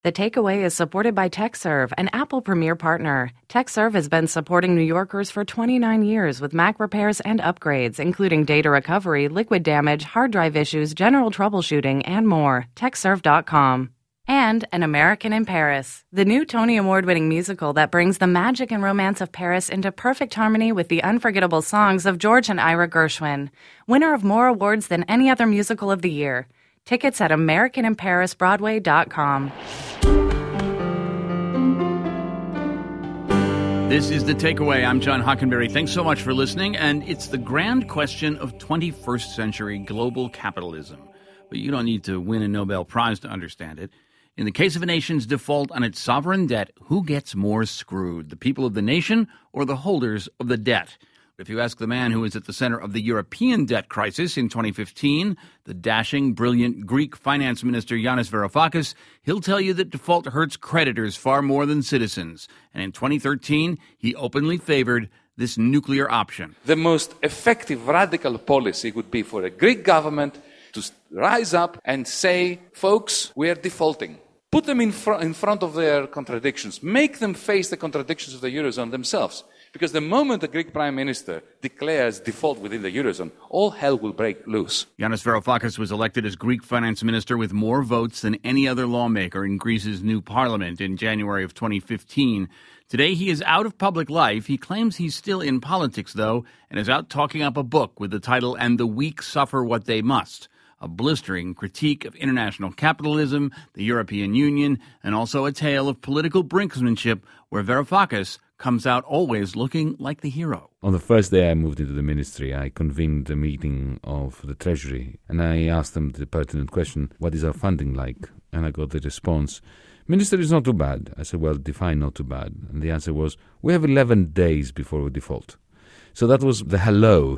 The Takeaway is supported by TechServe, an Apple Premier partner. TechServe has been supporting New Yorkers for 29 years with Mac repairs and upgrades, including data recovery, liquid damage, hard drive issues, general troubleshooting, and more. TechServe.com. And An American in Paris, the new Tony Award-winning musical that brings the magic and romance of Paris into perfect harmony with the unforgettable songs of George and Ira Gershwin. Winner of more awards than any other musical of the year. Tickets at AmericanInParisBroadway.com. This is The Takeaway. I'm John Hockenberry. Thanks so much for listening. And it's the grand question of 21st century global capitalism. But you don't need to win a Nobel Prize to understand it. In the case of a nation's default on its sovereign debt, who gets more screwed, the people of the nation or the holders of the debt? If you ask the man who was at the center of the European debt crisis in 2015, the dashing, brilliant Greek finance minister Yanis Varoufakis, he'll tell you that default hurts creditors far more than citizens. And in 2013, he openly favored this nuclear option. The most effective radical policy would be for a Greek government to rise up and say, folks, we are defaulting. Put them in front of their contradictions. Make them face the contradictions of the Eurozone themselves. Because the moment the Greek Prime Minister declares default within the Eurozone, all hell will break loose. Yanis Varoufakis was elected as Greek finance minister with more votes than any other lawmaker in Greece's new parliament in January of 2015. Today, he is out of public life. He claims he's still in politics, though, and is out talking up a book with the title "And the Weak Suffer What They Must," a blistering critique of international capitalism, the European Union, and also a tale of political brinksmanship where Varoufakis comes out always looking like the hero. On the first day I moved into the ministry, I convened a meeting of the Treasury, and I asked them the pertinent question, what is our funding like? And I got the response, Minister, it's not too bad. I said, well, define not too bad. And the answer was, we have 11 days before we default. So that was the hello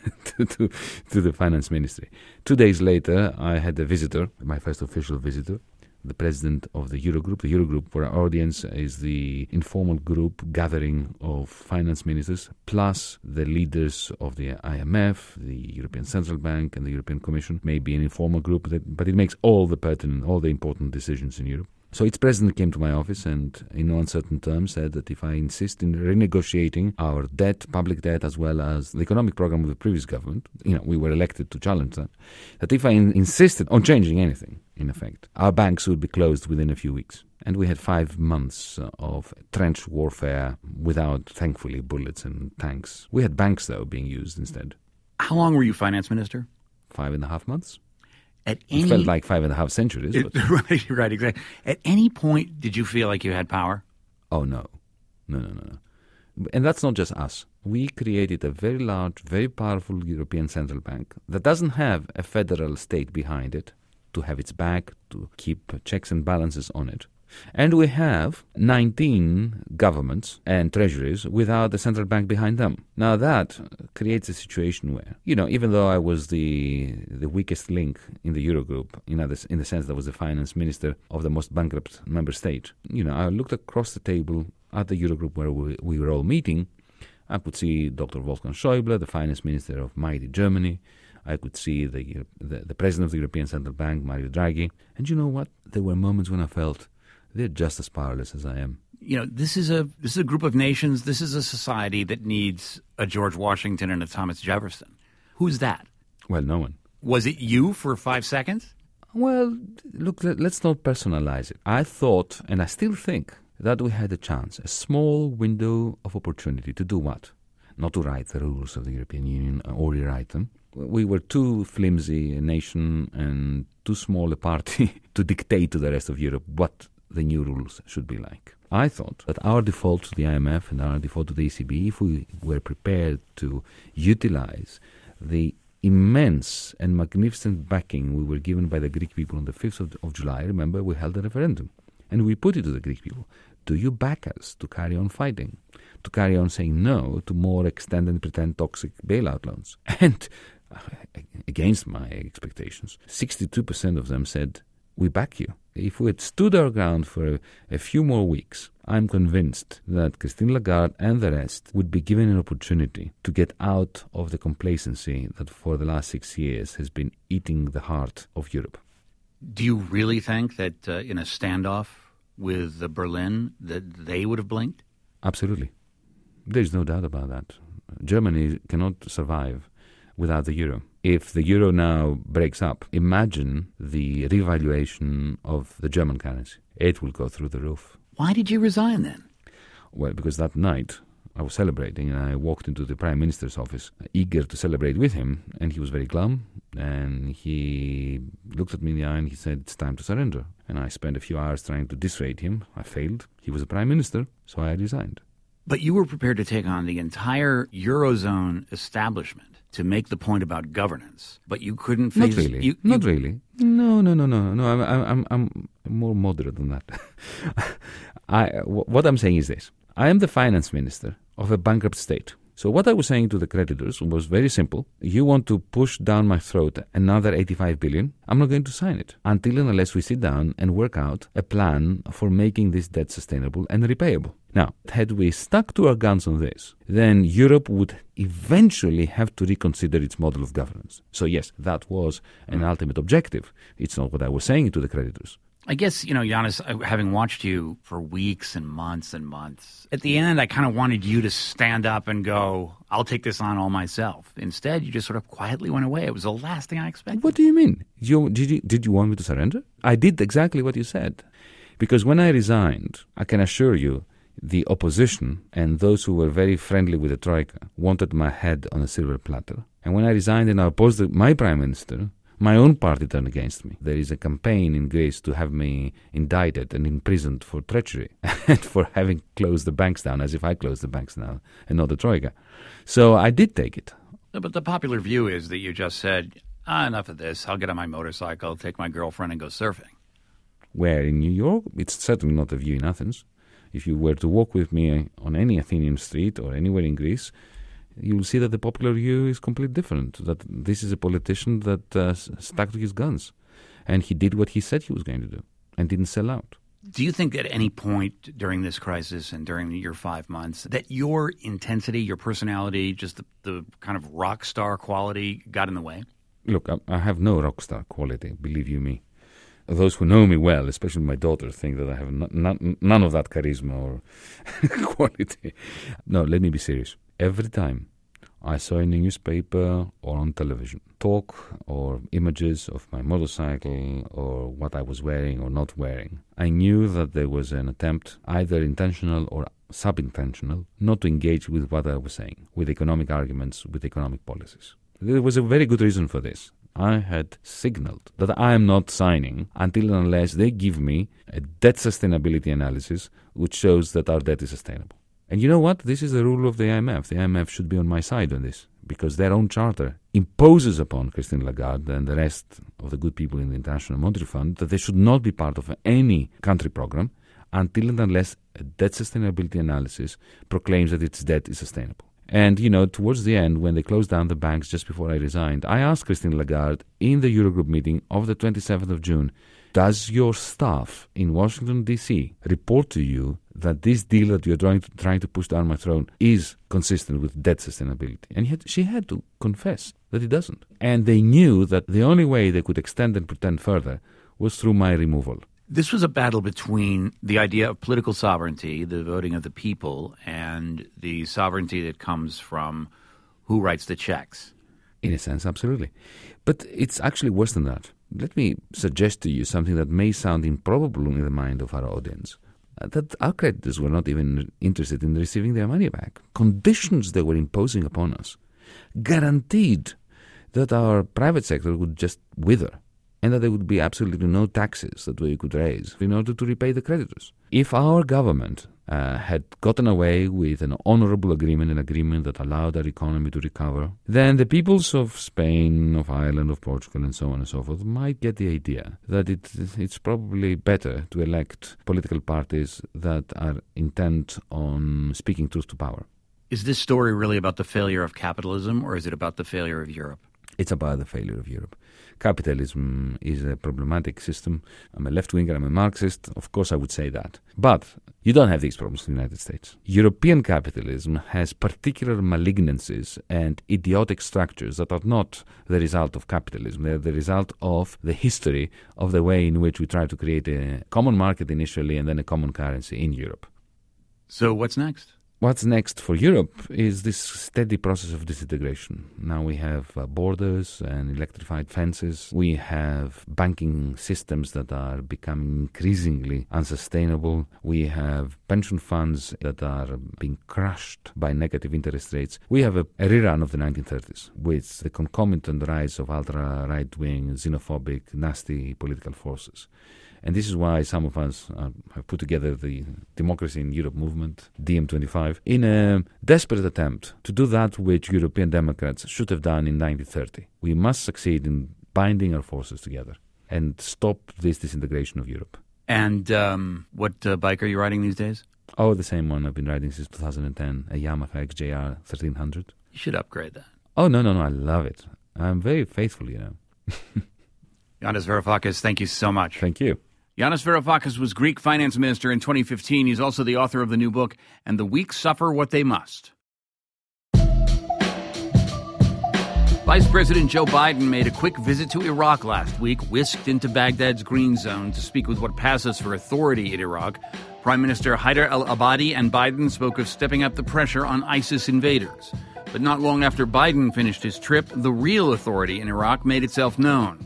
to the finance ministry. 2 days later, I had a visitor, my first official visitor, the president of the Eurogroup. The Eurogroup, for our audience, is the informal group gathering of finance ministers, plus the leaders of the IMF, the European Central Bank, and the European Commission. Maybe an informal group, but it makes all the important decisions in Europe. So its president came to my office and, in no uncertain terms, said that if I insist in renegotiating our debt, public debt, as well as the economic program of the previous government, we were elected to challenge that if I insisted on changing anything, in effect, our banks would be closed within a few weeks. And we had 5 months of trench warfare without, thankfully, bullets and tanks. We had banks, though, being used instead. How long were you finance minister? 5.5 months. It felt like 5.5 centuries. Right, exactly. At any point, did you feel like you had power? Oh, no. No. And that's not just us. We created a very large, very powerful European Central Bank that doesn't have a federal state behind it to have its back, to keep checks and balances on it. And we have 19 governments and treasuries without the central bank behind them. Now that creates a situation where, even though I was the weakest link in the Eurogroup, in the sense that I was the finance minister of the most bankrupt member state, I looked across the table at the Eurogroup where we were all meeting. I could see Dr. Wolfgang Schäuble, the finance minister of mighty Germany. I could see the president of the European Central Bank, Mario Draghi. And you know what? There were moments when I felt they're just as powerless as I am. This is a group of nations. This is a society that needs a George Washington and a Thomas Jefferson. Who's that? Well, no one. Was it you for 5 seconds? Well, look, let's not personalize it. I thought, and I still think, that we had a chance, a small window of opportunity to do what? Not to write the rules of the European Union or rewrite them. We were too flimsy a nation and too small a party to dictate to the rest of Europe what the new rules should be like. I thought that our default to the IMF and our default to the ECB, if we were prepared to utilize the immense and magnificent backing we were given by the Greek people on the 5th of July, remember, we held a referendum. And we put it to the Greek people. Do you back us to carry on fighting? To carry on saying no to more extended and pretend toxic bailout loans? And against my expectations, 62% of them said, we back you. If we had stood our ground for a few more weeks, I'm convinced that Christine Lagarde and the rest would be given an opportunity to get out of the complacency that for the last 6 years has been eating the heart of Europe. Do you really think that in a standoff with Berlin that they would have blinked? Absolutely. There's no doubt about that. Germany cannot survive without the euro. If the euro now breaks up, imagine the revaluation of the German currency. It will go through the roof. Why did you resign then? Well, because that night I was celebrating and I walked into the Prime Minister's office, eager to celebrate with him, and he was very glum, and he looked at me in the eye and he said, "It's time to surrender." And I spent a few hours trying to dissuade him. I failed. He was a Prime Minister, so I resigned. But you were prepared to take on the entire Eurozone establishment to make the point about governance, but you couldn't face... Not really. Not really. No. I'm more moderate than that. What I'm saying is this. I am the finance minister of a bankrupt state. So what I was saying to the creditors was very simple. You want to push down my throat another 85 billion? I'm not going to sign it until and unless we sit down and work out a plan for making this debt sustainable and repayable. Now, had we stuck to our guns on this, then Europe would eventually have to reconsider its model of governance. So yes, that was an ultimate objective. It's not what I was saying to the creditors. I guess, Yanis, having watched you for weeks and months, at the end I kind of wanted you to stand up and go, I'll take this on all myself. Instead, you just sort of quietly went away. It was the last thing I expected. What do you mean? Did you want me to surrender? I did exactly what you said. Because when I resigned, I can assure you, the opposition and those who were very friendly with the Troika wanted my head on a silver platter. And when I resigned and I opposed my Prime Minister, my own party turned against me. There is a campaign in Greece to have me indicted and imprisoned for treachery and for having closed the banks down, as if I closed the banks now and not the Troika. So I did take it. But the popular view is that you just said, enough of this. I'll get on my motorcycle, take my girlfriend and go surfing. Where, in New York? It's certainly not the view in Athens. If you were to walk with me on any Athenian street or anywhere in Greece, you will see that the popular view is completely different, that this is a politician that stuck to his guns. And he did what he said he was going to do and didn't sell out. Do you think at any point during this crisis and during your 5 months that your intensity, your personality, just the kind of rock star quality got in the way? Look, I have no rock star quality, believe you me. Those who know me well, especially my daughter, think that I have none of that charisma or quality. No, let me be serious. Every time I saw in a newspaper or on television talk or images of my motorcycle or what I was wearing or not wearing, I knew that there was an attempt, either intentional or sub-intentional, not to engage with what I was saying, with economic arguments, with economic policies. There was a very good reason for this. I had signaled that I am not signing until and unless they give me a debt sustainability analysis which shows that our debt is sustainable. And you know what? This is the rule of the IMF. The IMF should be on my side on this because their own charter imposes upon Christine Lagarde and the rest of the good people in the International Monetary Fund that they should not be part of any country program until and unless a debt sustainability analysis proclaims that its debt is sustainable. And, towards the end, when they closed down the banks just before I resigned, I asked Christine Lagarde in the Eurogroup meeting of the 27th of June, does your staff in Washington, D.C. report to you that this deal that you're trying to push down my throat is consistent with debt sustainability? And she had to confess that it doesn't. And they knew that the only way they could extend and pretend further was through my removal. This was a battle between the idea of political sovereignty, the voting of the people, and the sovereignty that comes from who writes the checks. In a sense, absolutely. But it's actually worse than that. Let me suggest to you something that may sound improbable in the mind of our audience, that our creditors were not even interested in receiving their money back. Conditions they were imposing upon us guaranteed that our private sector would just wither, and that there would be absolutely no taxes that we could raise in order to repay the creditors. If our government had gotten away with an honorable agreement, an agreement that allowed our economy to recover, then the peoples of Spain, of Ireland, of Portugal, and so on and so forth might get the idea that it's probably better to elect political parties that are intent on speaking truth to power. Is this story really about the failure of capitalism, or is it about the failure of Europe? It's about the failure of Europe. Capitalism is a problematic system. I'm a left-winger, I'm a Marxist. Of course I would say that. But You don't have these problems in the United States. European capitalism has particular malignancies and idiotic structures that are not the result of capitalism. They're the result of the history of the way in which we try to create a common market initially and then a common currency in Europe. So what's next? What's next for Europe is this steady process of disintegration. Now we have borders and electrified fences. We have banking systems that are becoming increasingly unsustainable. We have pension funds that are being crushed by negative interest rates. We have a rerun of the 1930s with the concomitant rise of ultra-right-wing, xenophobic, nasty political forces. And this is why some of us have put together the Democracy in Europe movement, DiEM25, in a desperate attempt to do that which European Democrats should have done in 1930. We must succeed in binding our forces together and stop this disintegration of Europe. And what bike are you riding these days? Oh, the same one I've been riding since 2010, a Yamaha XJR 1300. You should upgrade that. Oh, no, I love it. I'm very faithful, Yanis Varoufakis, thank you so much. Thank you. Yanis Varoufakis was Greek finance minister in 2015. He's also the author of the new book, And the Weak Suffer What They Must. Vice President Joe Biden made a quick visit to Iraq last week, whisked into Baghdad's green zone to speak with what passes for authority in Iraq. Prime Minister Haider al-Abadi and Biden spoke of stepping up the pressure on ISIS invaders. But not long after Biden finished his trip, the real authority in Iraq made itself known.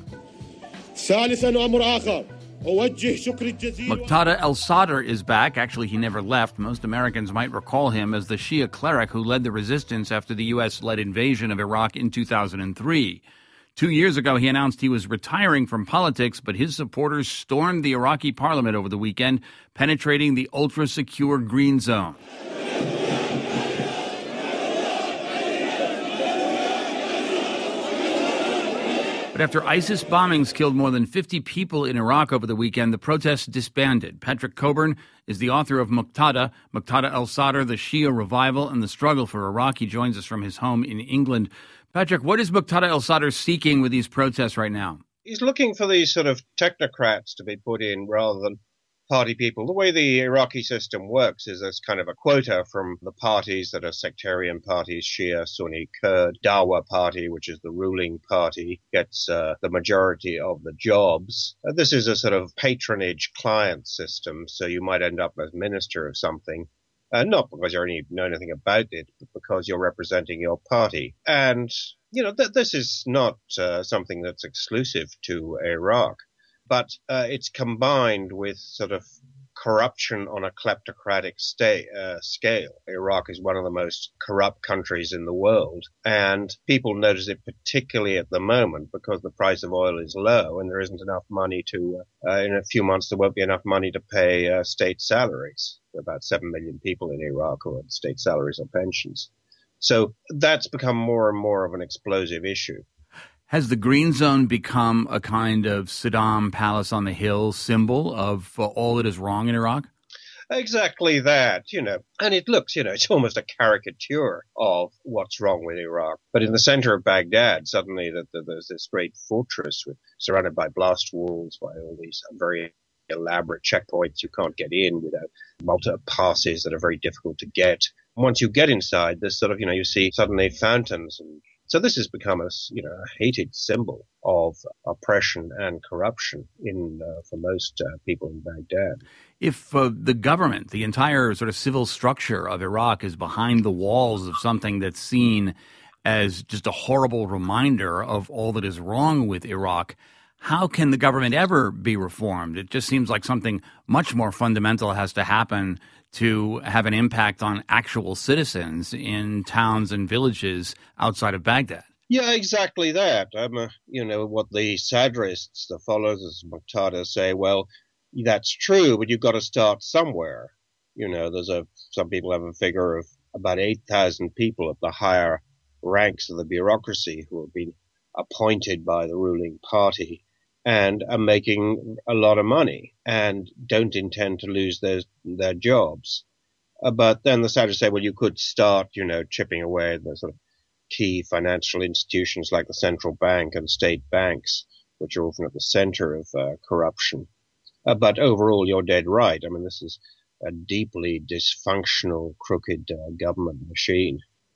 Muqtada al-Sadr is back. Actually, he never left. Most Americans might recall him as the Shia cleric who led the resistance after the U.S.-led invasion of Iraq in 2003. 2 years ago, he announced he was retiring from politics, but his supporters stormed the Iraqi parliament over the weekend, penetrating the ultra-secure green zone. But after ISIS bombings killed more than 50 people in Iraq over the weekend, the protests disbanded. Patrick Coburn is the author of Muqtada al-Sadr, the Shia Revival and the Struggle for Iraq. He joins us from his home in England. Patrick, what is Muqtada al-Sadr seeking with these protests right now? He's looking for these sort of technocrats to be put in rather than party people. The way the Iraqi system works is there's kind of a quota from the parties that are sectarian parties, Shia, Sunni, Kurd. Dawa party, which is the ruling party, gets the majority of the jobs. This is a sort of patronage client system, so you might end up as minister of something. Not because you already know anything about it, but because you're representing your party. And, this is not something that's exclusive to Iraq. But it's combined with sort of corruption on a kleptocratic scale. Iraq is one of the most corrupt countries in the world, and people notice it particularly at the moment because the price of oil is low and there isn't enough money to, in a few months there won't be enough money to pay state salaries. There are about 7 million people in Iraq who have state salaries or pensions. So that's become more and more of an explosive issue. Has the Green Zone become a kind of Saddam Palace on the Hill symbol of all that is wrong in Iraq? Exactly that, and it looks, it's almost a caricature of what's wrong with Iraq. But in the center of Baghdad, suddenly there's this great fortress surrounded by blast walls, by all these very elaborate checkpoints. You can't get in without multiple passes that are very difficult to get. Once you get inside, there's sort of, you see suddenly fountains and so this has become a hated symbol of oppression and corruption for most people in Baghdad. If the government, the entire sort of civil structure of Iraq is behind the walls of something that's seen as just a horrible reminder of all that is wrong with Iraq, how can the government ever be reformed? It just seems like something much more fundamental has to happen to have an impact on actual citizens in towns and villages outside of Baghdad. Yeah, exactly that. What the Sadrists, the followers of Muqtada, say, well, that's true, but you've got to start somewhere. Some people have a figure of about 8,000 people at the higher ranks of the bureaucracy who have been appointed by the ruling party and are making a lot of money and don't intend to lose their jobs. But then the Sadrists say, well, you could start, chipping away at the sort of key financial institutions like the central bank and state banks, which are often at the center of corruption. But overall, you're dead right. I mean, this is a deeply dysfunctional, crooked government machine.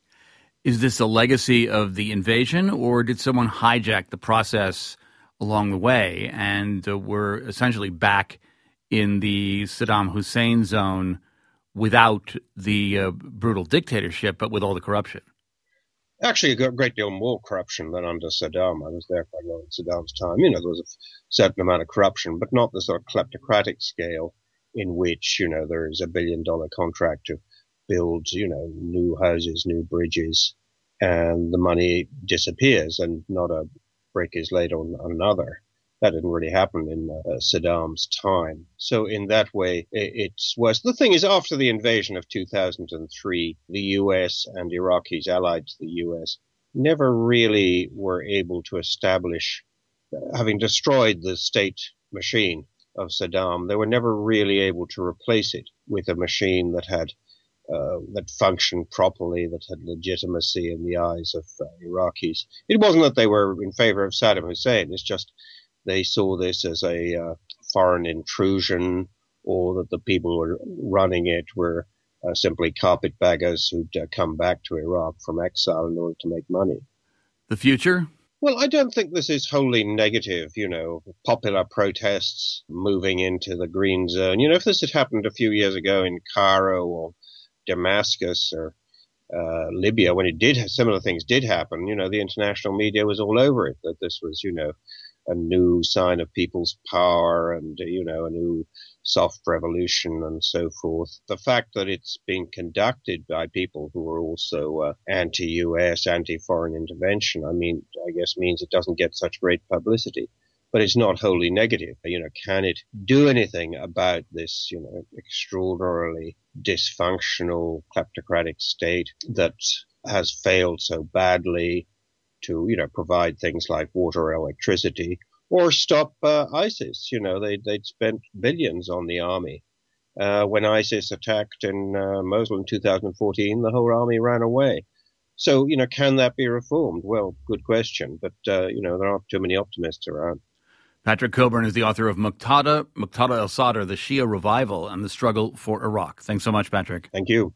Is this a legacy of the invasion, or did someone hijack the process along the way and we're essentially back in the Saddam Hussein zone without the brutal dictatorship, but with all the corruption? Actually, a great deal more corruption than under Saddam. I was there quite a lot in Saddam's time. There was a certain amount of corruption, but not the sort of kleptocratic scale in which, there is $1 billion contract to build, new houses, new bridges, and the money disappears and not a brick is laid on another. That didn't really happen in Saddam's time. So in that way, it's worse. The thing is, after the invasion of 2003, the U.S. and Iraqis allied to the U.S. never really were able to establish, having destroyed the state machine of Saddam, they were never really able to replace it with a machine that had that functioned properly, that had legitimacy in the eyes of Iraqis. It wasn't that they were in favor of Saddam Hussein. It's just they saw this as a foreign intrusion, or that the people who were running it were simply carpetbaggers who'd come back to Iraq from exile in order to make money. The future? Well, I don't think this is wholly negative, popular protests moving into the green zone. If this had happened a few years ago in Cairo or Damascus or Libya, when similar things did happen, the international media was all over it, that this was, a new sign of people's power and, a new soft revolution and so forth. The fact that it's being conducted by people who are also anti-US, anti-foreign intervention, I guess means it doesn't get such great publicity. But it's not wholly negative. Can it do anything about this, extraordinarily dysfunctional kleptocratic state that has failed so badly to, provide things like water or electricity, or stop ISIS? They'd spent billions on the army. When ISIS attacked in Mosul in 2014, the whole army ran away. So, can that be reformed? Well, good question. But, there aren't too many optimists around. Patrick Cockburn is the author of Muqtada al-Sadr, The Shia Revival and the Struggle for Iraq. Thanks so much, Patrick. Thank you.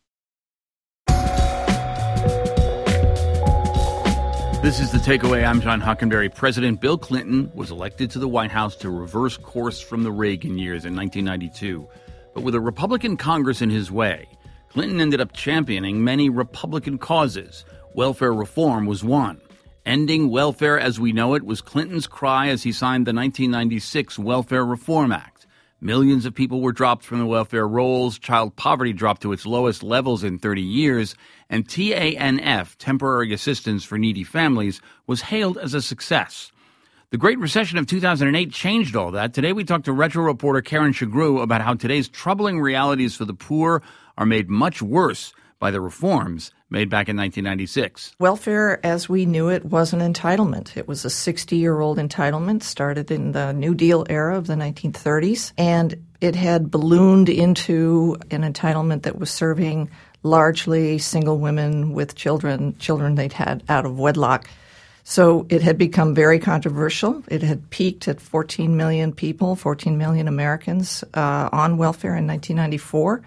This is The Takeaway. I'm John Hockenberry. President Bill Clinton was elected to the White House to reverse course from the Reagan years in 1992. But with a Republican Congress in his way, Clinton ended up championing many Republican causes. Welfare reform was one. Ending welfare as we know it was Clinton's cry as he signed the 1996 Welfare Reform Act. Millions of people were dropped from the welfare rolls, child poverty dropped to its lowest levels in 30 years, and TANF, Temporary Assistance for Needy Families, was hailed as a success. The Great Recession of 2008 changed all that. Today we talked to Retro reporter Karen Shagru about how today's troubling realities for the poor are made much worse by the reforms made back in 1996. Welfare, as we knew it, was an entitlement. It was a 60-year-old entitlement, started in the New Deal era of the 1930s, and it had ballooned into an entitlement that was serving largely single women with children they'd had out of wedlock. So it had become very controversial. It had peaked at 14 million people, 14 million Americans on welfare in 1994.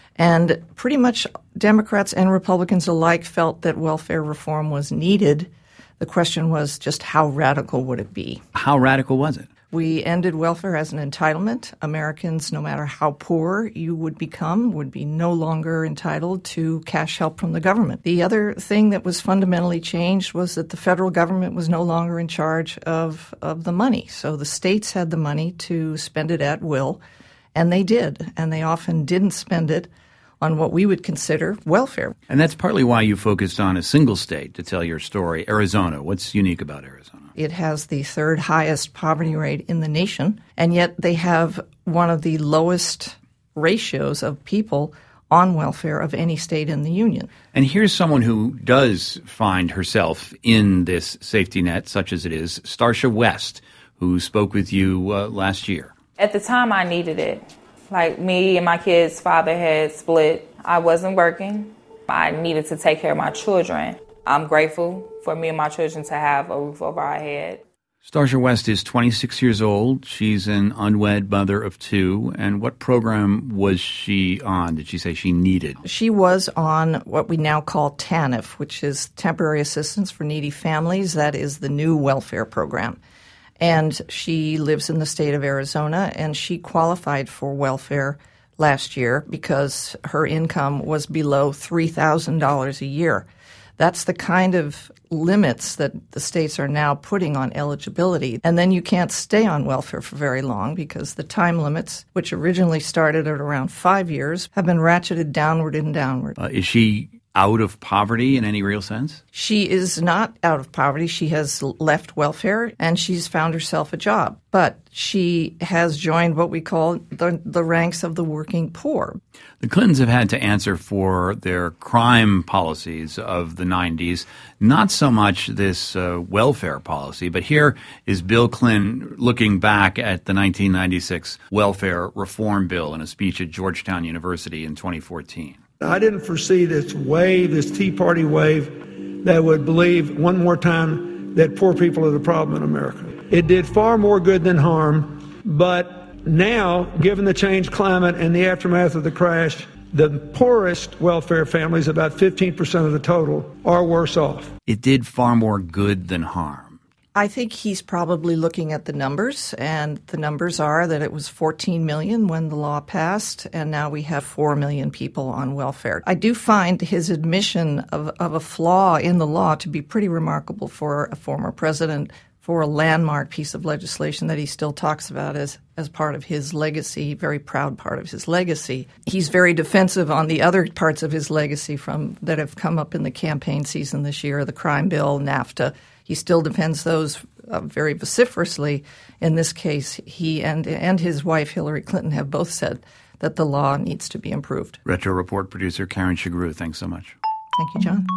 And pretty much Democrats and Republicans alike felt that welfare reform was needed. The question was just how radical would it be? How radical was it? We ended welfare as an entitlement. Americans, no matter how poor you would become, would be no longer entitled to cash help from the government. The other thing that was fundamentally changed was that the federal government was no longer in charge of the money. So the states had the money to spend it at will, and they did. And they often didn't spend it on what we would consider welfare. And that's partly why you focused on a single state to tell your story, Arizona. What's unique about Arizona? It has the third highest poverty rate in the nation, and yet they have one of the lowest ratios of people on welfare of any state in the union. And here's someone who does find herself in this safety net, such as it is, Starsha West, who spoke with you last year. At the time, I needed it. Like, me and my kids' father had split. I wasn't working. I needed to take care of my children. I'm grateful for me and my children to have a roof over our head. Starsha West is 26 years old. She's an unwed mother of two. And what program was she on? Did she say she needed? She was on what we now call TANF, which is Temporary Assistance for Needy Families. That is the new welfare program. And she lives in the state of Arizona, and she qualified for welfare last year because her income was below $3,000 a year. That's the kind of limits that the states are now putting on eligibility. And then you can't stay on welfare for very long because the time limits, which originally started at around 5 years, have been ratcheted downward and downward. Is she out of poverty in any real sense? She is not out of poverty. She has left welfare and she's found herself a job. But she has joined what we call the ranks of the working poor. The Clintons have had to answer for their crime policies of the 90s, not so much this welfare policy, but here is Bill Clinton looking back at the 1996 welfare reform bill in a speech at Georgetown University in 2014. I didn't foresee this wave, this Tea Party wave, that would believe one more time that poor people are the problem in America. It did far more good than harm, but now, given the changed climate and the aftermath of the crash, the poorest welfare families, about 15% of the total, are worse off. It did far more good than harm. I think he's probably looking at the numbers, and the numbers are that it was 14 million when the law passed, and now we have 4 million people on welfare. I do find his admission of a flaw in the law to be pretty remarkable for a former president, for a landmark piece of legislation that he still talks about as part of his legacy, very proud part of his legacy. He's very defensive on the other parts of his legacy that have come up in the campaign season this year, the crime bill, NAFTA. He still defends those very vociferously. In this case, he and his wife, Hillary Clinton, have both said that the law needs to be improved. Retro Report producer Karen Shagru, thanks so much. Thank you, John.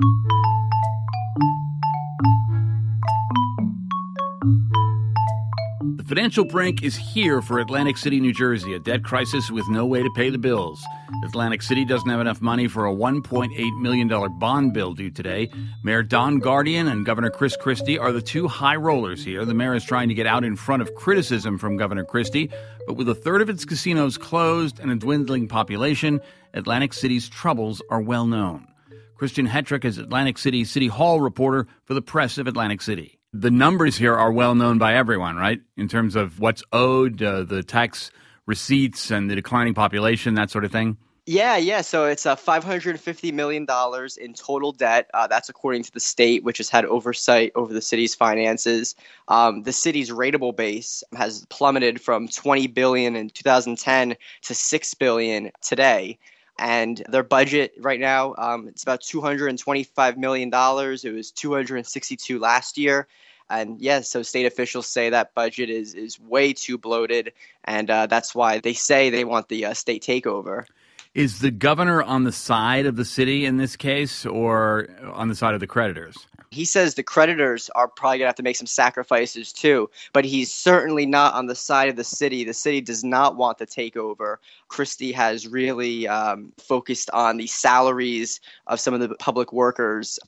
The financial brink is here for Atlantic City, New Jersey, a debt crisis with no way to pay the bills. Atlantic City doesn't have enough money for a $1.8 million bond bill due today. Mayor Don Guardian and Governor Chris Christie are the two high rollers here. The mayor is trying to get out in front of criticism from Governor Christie, but with a third of its casinos closed and a dwindling population, Atlantic City's troubles are well known. Christian Hetrick is Atlantic City Hall reporter for the Press of Atlantic City. The numbers here are well known by everyone, right? In terms of what's owed, the tax receipts and the declining population, that sort of thing? Yeah. So it's $550 million in total debt. That's according to the state, which has had oversight over the city's finances. The city's rateable base has plummeted from $20 billion in 2010 to $6 billion today. And their budget right now, it's about $225 million. It was $262 last year. And so state officials say that budget is way too bloated. And that's why they say they want the state takeover. Is the governor on the side of the city in this case or on the side of the creditors? He says the creditors are probably going to have to make some sacrifices too, but he's certainly not on the side of the city. The city does not want the takeover. Christie has really focused on the salaries of some of the public workers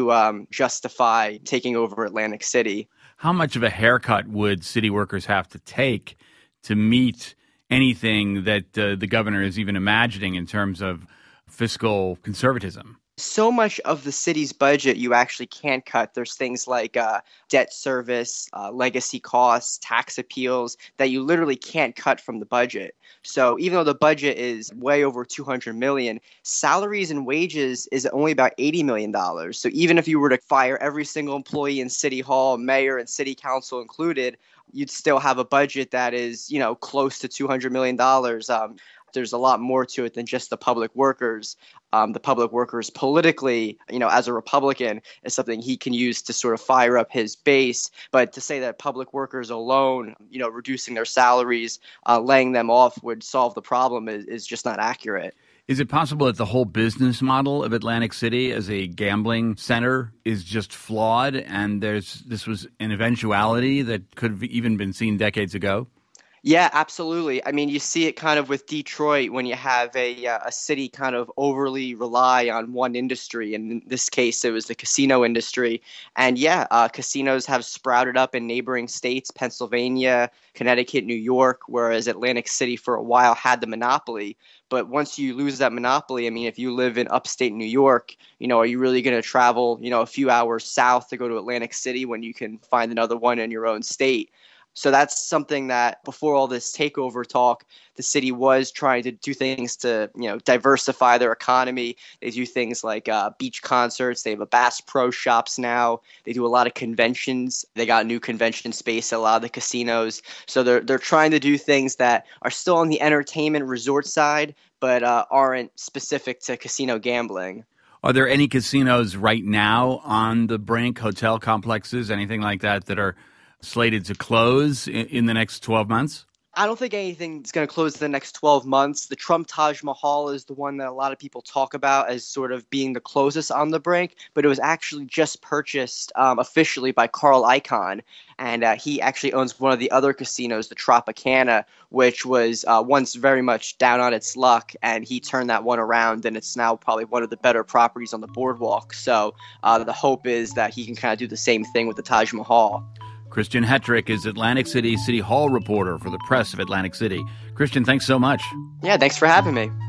to justify taking over Atlantic City. How much of a haircut would city workers have to take to meet anything that the governor is even imagining in terms of fiscal conservatism? So much of the city's budget you actually can't cut. There's things like debt service, legacy costs, tax appeals that you literally can't cut from the budget. So even though the budget is way over $200 million, salaries and wages is only about $80 million. So even if you were to fire every single employee in City Hall, mayor and city council included, you'd still have a budget that is, close to $200 million. There's a lot more to it than just the public workers. The public workers politically, as a Republican, is something he can use to sort of fire up his base. But to say that public workers alone, reducing their salaries, laying them off would solve the problem is just not accurate. Is it possible that the whole business model of Atlantic City as a gambling center is just flawed and this was an eventuality that could have even been seen decades ago? Yeah, absolutely. I mean, you see it kind of with Detroit when you have a city kind of overly rely on one industry. And in this case, it was the casino industry. And casinos have sprouted up in neighboring states, Pennsylvania, Connecticut, New York, whereas Atlantic City for a while had the monopoly. But once you lose that monopoly, I mean, if you live in upstate New York, are you really going to travel, a few hours south to go to Atlantic City when you can find another one in your own state? So that's something that before all this takeover talk, the city was trying to do things to, diversify their economy. They do things like beach concerts. They have a Bass Pro Shops now. They do a lot of conventions. They got new convention space at a lot of the casinos. So they're trying to do things that are still on the entertainment resort side, but aren't specific to casino gambling. Are there any casinos right now on the brink, hotel complexes, anything like that are slated to close in the next 12 months? I don't think anything's going to close in the next 12 months. The Trump Taj Mahal is the one that a lot of people talk about as sort of being the closest on the brink, but it was actually just purchased officially by Carl Icahn. And he actually owns one of the other casinos, the Tropicana, which was once very much down on its luck. And he turned that one around, and it's now probably one of the better properties on the boardwalk. So the hope is that he can kind of do the same thing with the Taj Mahal. Christian Hetrick is Atlantic City City Hall reporter for the Press of Atlantic City. Christian, thanks so much. Yeah, thanks for having me.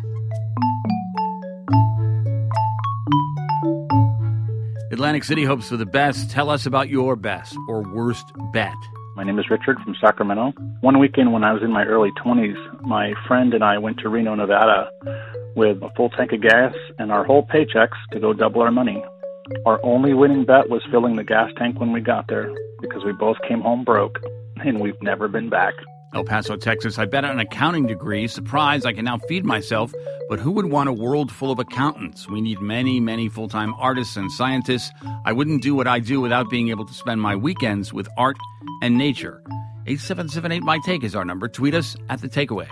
Atlantic City hopes for the best. Tell us about your best or worst bet. My name is Richard from Sacramento. One weekend when I was in my early 20s, my friend and I went to Reno, Nevada with a full tank of gas and our whole paychecks to go double our money. Our only winning bet was filling the gas tank when we got there, because we both came home broke, and we've never been back. El Paso, Texas. I bet on an accounting degree. Surprise, I can now feed myself. But who would want a world full of accountants? We need many, many full-time artists and scientists. I wouldn't do what I do without being able to spend my weekends with art and nature. 877-8-MY-TAKE is our number. Tweet us at The Takeaway.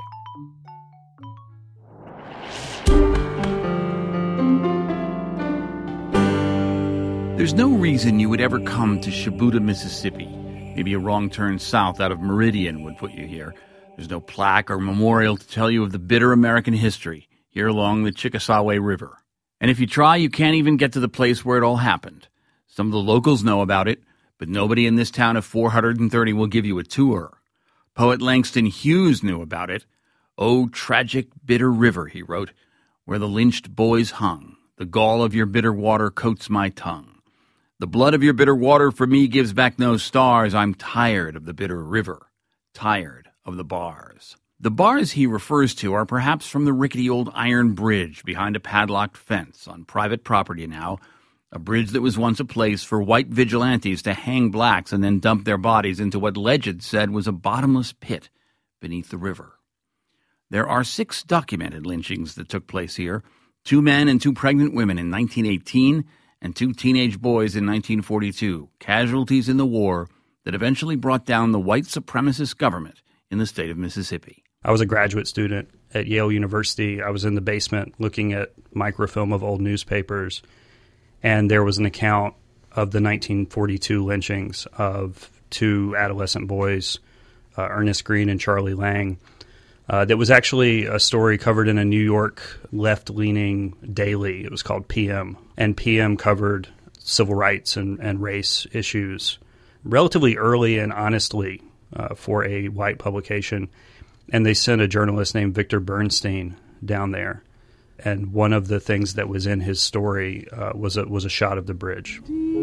There's no reason you would ever come to Shibuda, Mississippi. Maybe a wrong turn south out of Meridian would put you here. There's no plaque or memorial to tell you of the bitter American history here along the Chickasaw River. And if you try, you can't even get to the place where it all happened. Some of the locals know about it, but nobody in this town of 430 will give you a tour. Poet Langston Hughes knew about it. "Oh, tragic, bitter river," he wrote, "where the lynched boys hung. The gall of your bitter water coats my tongue. The blood of your bitter water for me gives back no stars. I'm tired of the bitter river, tired of the bars." The bars he refers to are perhaps from the rickety old iron bridge behind a padlocked fence on private property now, a bridge that was once a place for white vigilantes to hang blacks and then dump their bodies into what legend said was a bottomless pit beneath the river. There are 6 documented lynchings that took place here, 2 men and 2 pregnant women in 1918, and 2 teenage boys in 1942, casualties in the war that eventually brought down the white supremacist government in the state of Mississippi. I was a graduate student at Yale University. I was in the basement looking at microfilm of old newspapers, and there was an account of the 1942 lynchings of 2 adolescent boys, Ernest Green and Charlie Lang. That was actually a story covered in a New York left-leaning daily. It was called PM, and PM covered civil rights and race issues relatively early and honestly for a white publication. And they sent a journalist named Victor Bernstein down there. And one of the things that was in his story was a shot of the bridge.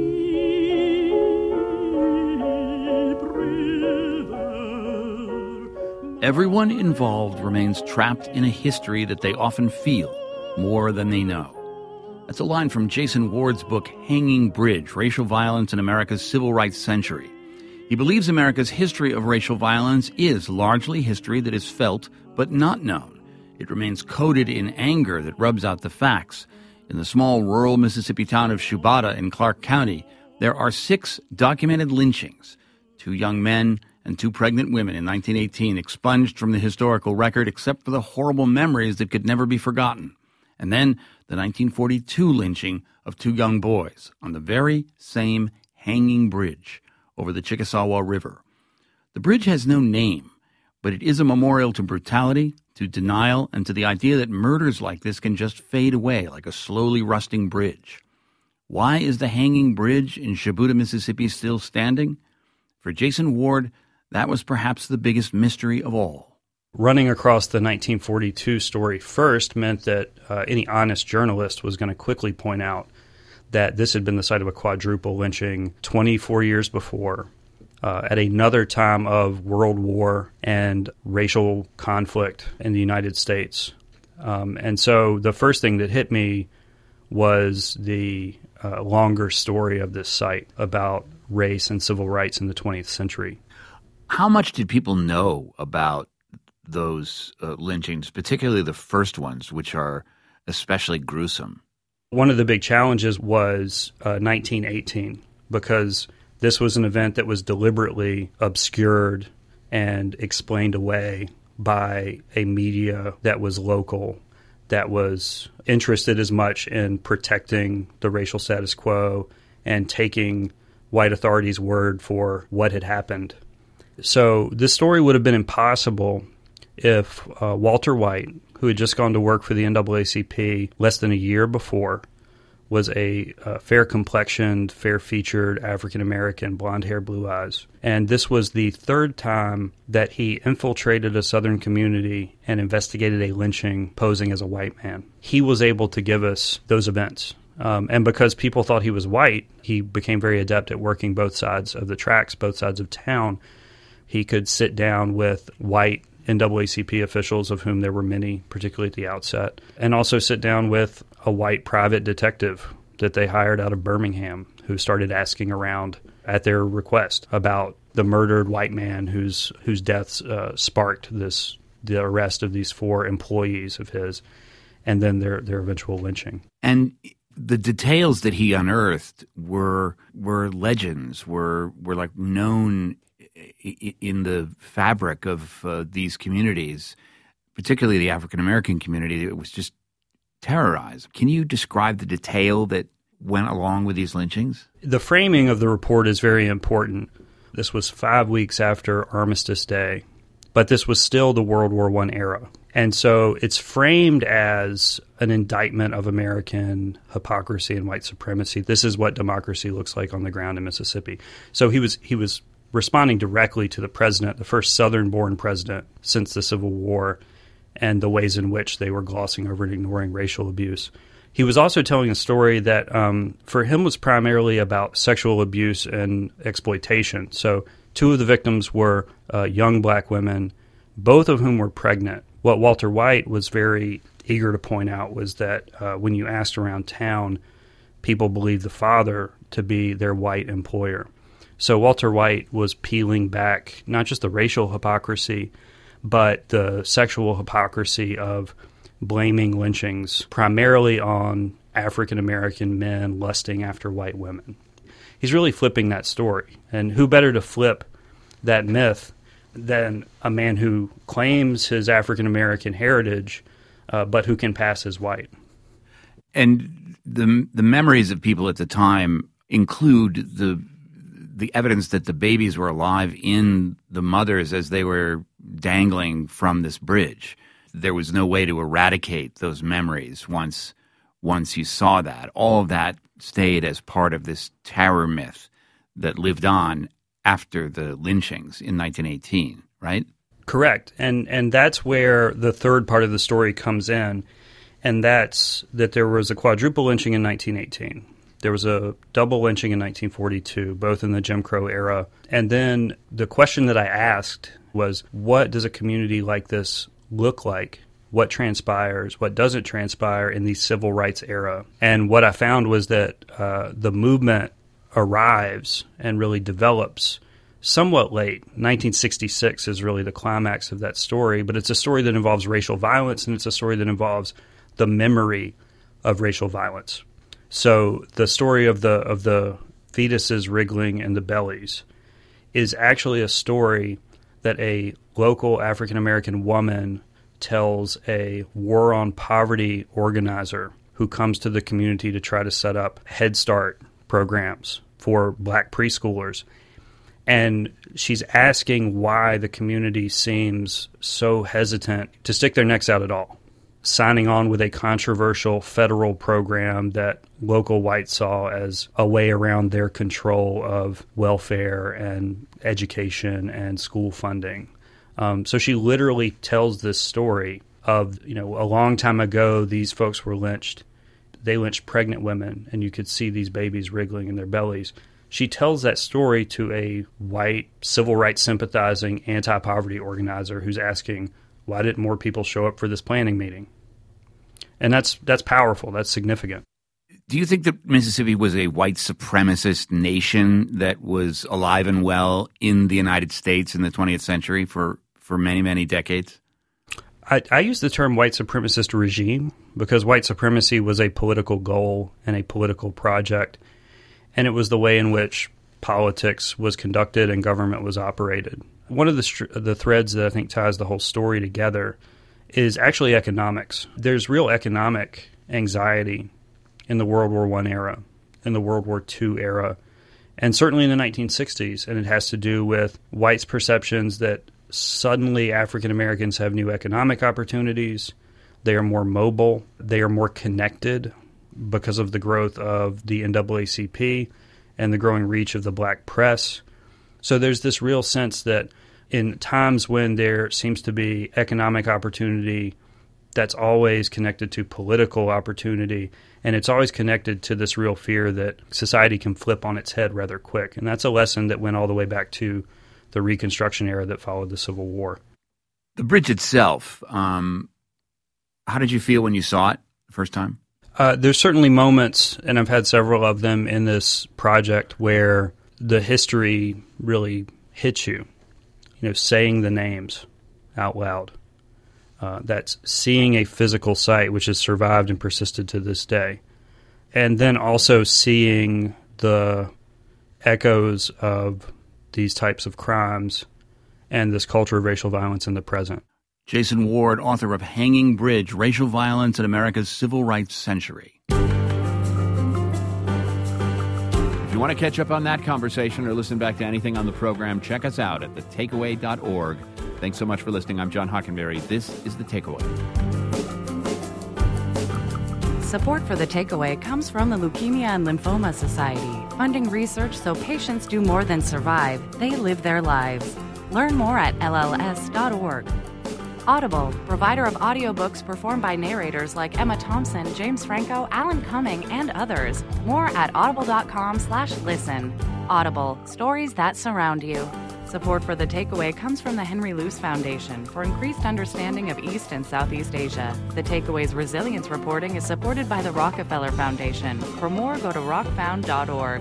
Everyone involved remains trapped in a history that they often feel more than they know. That's a line from Jason Ward's book, Hanging Bridge, Racial Violence in America's Civil Rights Century. He believes America's history of racial violence is largely history that is felt but not known. It remains coded in anger that rubs out the facts. In the small rural Mississippi town of Shubata in Clark County, there are 6 documented lynchings. 2 young men and 2 pregnant women in 1918 expunged from the historical record except for the horrible memories that could never be forgotten. And then the 1942 lynching of 2 young boys on the very same hanging bridge over the Chickasaw River. The bridge has no name, but it is a memorial to brutality, to denial, and to the idea that murders like this can just fade away like a slowly rusting bridge. Why is the hanging bridge in Shubuta, Mississippi still standing? For Jason Ward, that was perhaps the biggest mystery of all. Running across the 1942 story first meant that any honest journalist was going to quickly point out that this had been the site of a quadruple lynching 24 years before, at another time of world war and racial conflict in the United States. And so the first thing that hit me was the longer story of this site about race and civil rights in the 20th century. How much did people know about those lynchings, particularly the first ones, which are especially gruesome? One of the big challenges was 1918, because this was an event that was deliberately obscured and explained away by a media that was local, that was interested as much in protecting the racial status quo and taking white authorities' word for what had happened. So this story would have been impossible if Walter White, who had just gone to work for the NAACP less than a year before, was a fair-complexioned, fair-featured African-American, blonde hair, blue eyes. And this was the third time that he infiltrated a Southern community and investigated a lynching posing as a white man. He was able to give us those events. And because people thought he was white, he became very adept at working both sides of the tracks, both sides of town. He could sit down with white NAACP officials, of whom there were many, particularly at the outset, and also sit down with a white private detective that they hired out of Birmingham, who started asking around at their request about the murdered white man whose deaths sparked the arrest of these 4 employees of his, and then their eventual lynching. And the details that he unearthed were legends, were like known in the fabric of these communities, particularly the African-American community. It was just terrorized. Can you describe the detail that went along with these lynchings? The framing of the report is very important. This was 5 weeks after Armistice Day, but this was still the World War I era. And so it's framed as an indictment of American hypocrisy and white supremacy. This is what democracy looks like on the ground in Mississippi. So he was responding directly to the president, the first Southern-born president since the Civil War, and the ways in which they were glossing over and ignoring racial abuse. He was also telling a story that for him was primarily about sexual abuse and exploitation. So 2 of the victims were young black women, both of whom were pregnant. What Walter White was very eager to point out was that when you asked around town, people believed the father to be their white employer. So Walter White was peeling back not just the racial hypocrisy, but the sexual hypocrisy of blaming lynchings primarily on African-American men lusting after white women. He's really flipping that story. And who better to flip that myth than a man who claims his African-American heritage, but who can pass as white? And the memories of people at the time include the evidence that the babies were alive in the mothers as they were dangling from this bridge. There was no way to eradicate those memories once you saw that. All of that stayed as part of this terror myth that lived on after the lynchings in 1918, right? Correct. And that's where the third part of the story comes in, and that's that there was a quadruple lynching in 1918. There was a double lynching in 1942, both in the Jim Crow era. And then the question that I asked was, what does a community like this look like? What transpires? What doesn't transpire in the civil rights era? And what I found was that the movement arrives and really develops somewhat late. 1966 is really the climax of that story, but it's a story that involves racial violence, and it's a story that involves the memory of racial violence. So the story of the fetuses wriggling in the bellies is actually a story that a local African-American woman tells a War on Poverty organizer who comes to the community to try to set up Head Start programs for black preschoolers. And she's asking why the community seems so hesitant to stick their necks out at all, signing on with a controversial federal program that local whites saw as a way around their control of welfare and education and school funding. So she literally tells this story of, a long time ago, these folks were lynched. They lynched pregnant women, and you could see these babies wriggling in their bellies. She tells that story to a white, civil rights sympathizing, anti-poverty organizer who's asking, why didn't more people show up for this planning meeting? And that's powerful. That's significant. Do you think that Mississippi was a white supremacist nation that was alive and well in the United States in the 20th century for many, many decades? I use the term white supremacist regime because white supremacy was a political goal and a political project, and it was the way in which politics was conducted and government was operated. One of the threads that I think ties the whole story together is actually economics. There's real economic anxiety in the World War I era, in the World War II era, and certainly in the 1960s, and it has to do with whites' perceptions that suddenly African Americans have new economic opportunities, they are more mobile, they are more connected because of the growth of the NAACP and the growing reach of the black press. So there's this real sense that in times when there seems to be economic opportunity, that's always connected to political opportunity, and it's always connected to this real fear that society can flip on its head rather quick. And that's a lesson that went all the way back to the Reconstruction era that followed the Civil War. The bridge itself, how did you feel when you saw it the first time? There's certainly moments, and I've had several of them in this project, where the history really hits you, saying the names out loud. That's seeing a physical site which has survived and persisted to this day. And then also seeing the echoes of these types of crimes and this culture of racial violence in the present. Jason Ward, author of Hanging Bridge, Racial Violence in America's Civil Rights Century. If you want to catch up on that conversation or listen back to anything on the program, check us out at thetakeaway.org. Thanks so much for listening. I'm John Hockenberry. This is The Takeaway. Support for The Takeaway comes from the Leukemia and Lymphoma Society, funding research so patients do more than survive, they live their lives. Learn more at LLS.org. Audible, provider of audiobooks performed by narrators like Emma Thompson, James Franco, Alan Cumming, and others. More at audible.com/listen. Audible, stories that surround you. Support for The Takeaway comes from the Henry Luce Foundation for increased understanding of East and Southeast Asia. The Takeaway's resilience reporting is supported by the Rockefeller Foundation. For more, go to rockfound.org.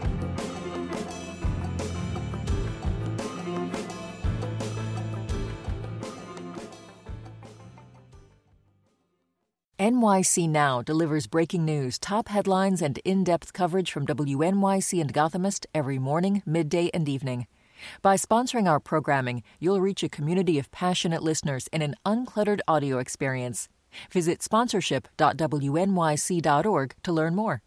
NYC Now delivers breaking news, top headlines, and in-depth coverage from WNYC and Gothamist every morning, midday, and evening. By sponsoring our programming, you'll reach a community of passionate listeners in an uncluttered audio experience. Visit sponsorship.wnyc.org to learn more.